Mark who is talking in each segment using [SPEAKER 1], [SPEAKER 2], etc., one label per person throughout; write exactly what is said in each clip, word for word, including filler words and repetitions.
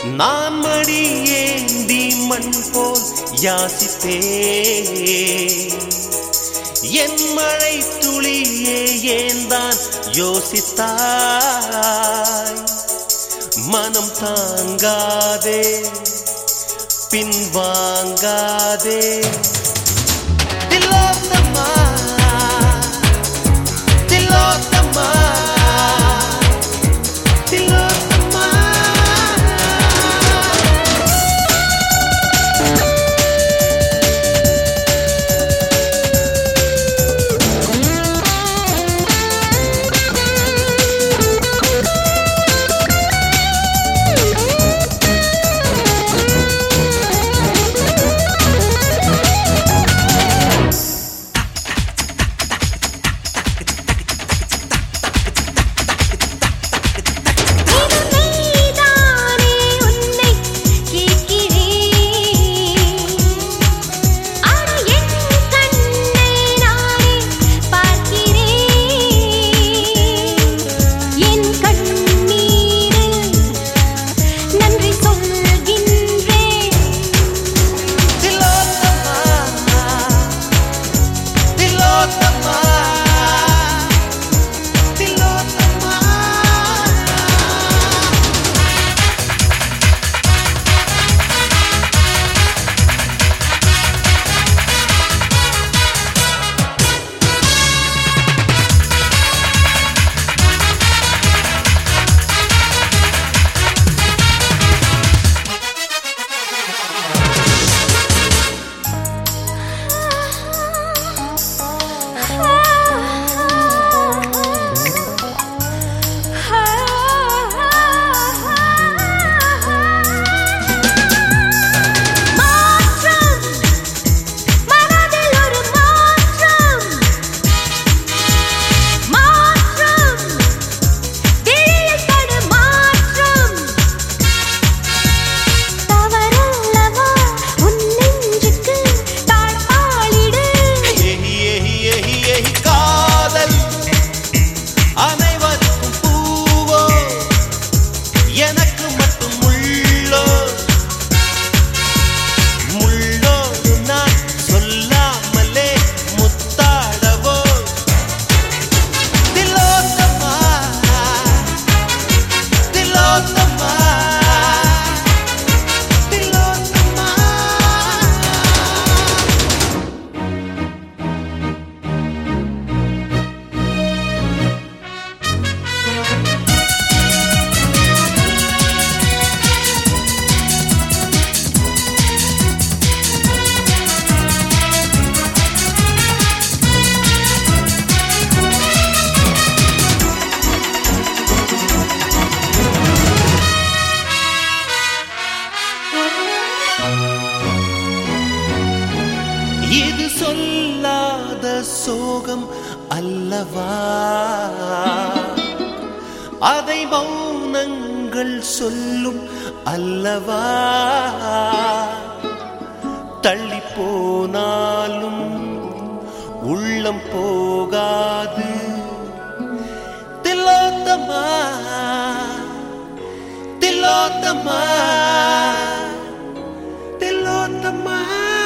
[SPEAKER 1] நான் மடி ஏந்தி மண் போல் யாசித்தே என் மழை துளியே ஏந்தான் யோசித்தாய் மனம் தாங்காதே பின்வாங்காதே திலோத்தமா திலோத்தமா திலோத்தமா இது சொல்லாத சோகம் அல்லவா அதை மௌனங்கள் சொல்லும் அல்லவா தள்ளி போனாலும் உள்ளம் போகாது திலோத்தமா திலோத்தமா திலோத்தமா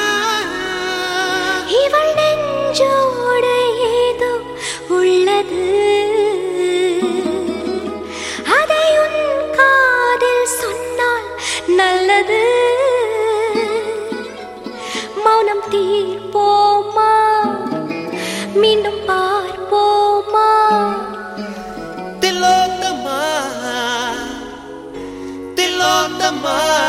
[SPEAKER 2] இவள் நெஞ்சோடு ஏதோ உள்ளது அதை உன் காதில் சொன்னால் நல்லது மௌனம் தீர்ப்போமா மீண்டும் பார்ப்போமா
[SPEAKER 1] திலோத்தமா திலோத்தமா